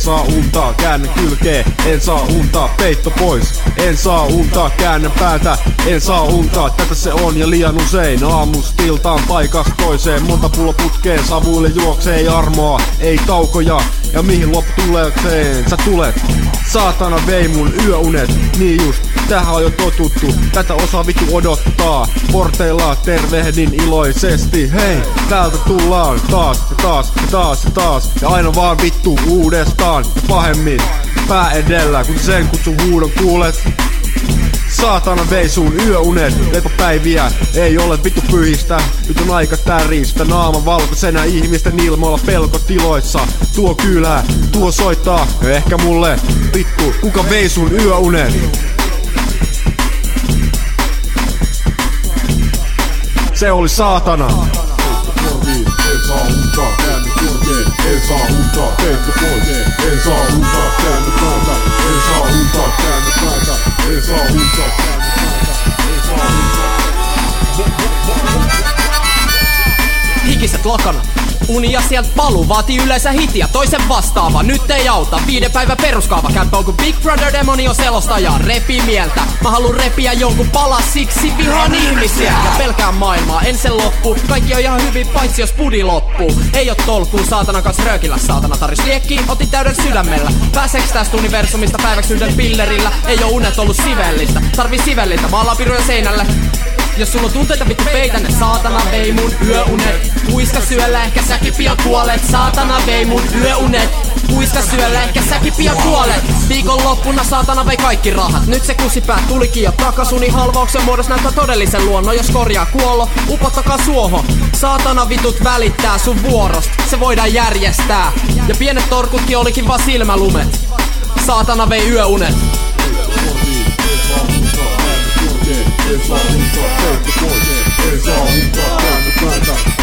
saa unta, käännän kylkeen, en saa unta, peitto pois, en saa unta, käännän päätä, en saa unta, tätä se on ja liian usein, aamustiltaan paikasta toiseen, monta pullo putkeen, savuille juoksee, ei armoa, ei taukoja, ja mihin loppu tuleekseen, sä tulet, saatana vei mun yöunet, niin just, tähän on jo totuttu, tätä osaa vittu odottaa, porteilla tervehdin iloisesti, hei, täältä tullaan taas ja taas ja taas ja taas, ja aina vaan vittu uudestaan ja pahemmin, pää edellä, kun sen kutsun huudon kuulet. Saatana vei sun yöunet, lepopäiviä ei ole vittu pyhistä. Nyt on aika täristä, naama valkoisena ihmisten ilmoilla pelkotiloissa. Tuo kylää, tuo soittaa, ja ehkä mulle vittu, kuka vei sun yöunet? Se oli saatana. En saa unta, käänny korkeen, en saa unta, peitto pois, en saa unta, käänny päätä, en saa unta, käänny päätä, en saa unta, en saa unta. Hikiset lakana. Uni ja sieltä paluu vaatii yleensä hitiä, toisen vastaava, nyt ei auta. 5 päivän peruskaava, kämpä on kun Big Brother demoni on selostaja, repi mieltä. Mä haluun repiä jonkun pala, siksi vihaan ihmisiä ja pelkään maailmaa, en sen loppu. Kaikki on ihan hyvin paitsi jos pudi loppuu. Ei oo tolkkuu, saatanan kanssa röökillä, saatana tarjosi liekkiin, otin täyden sydämellä. Pääseks tästä universumista päiväksi yhdellä pillerillä? Ei oo unet ollut sivellistä, tarvii sivellintä, maalaa piruja seinälle. Jos sulla on tunteita vittu peitä ne, saatana vei mun yöunet. Puiska syöllä, ehkä säkin pian kuolet. Saatana vei mun yöunet. Puiska syöllä, ehkä säkin pian kuolet. Viikonloppuna saatana vei kaikki rahat. Nyt se kusipäät tulikin jo takasuni. Halvauksen muodossa näyttää todellisen luonnon. Jos korjaa kuollo, upottakaa suohon. Saatana vitut välittää sun vuorosta, se voidaan järjestää. Ja pienet torkutkin olikin vaan silmälumet. Saatana vei yöunet. En saa unta, peitto pois, en saa unta, käänny päätä,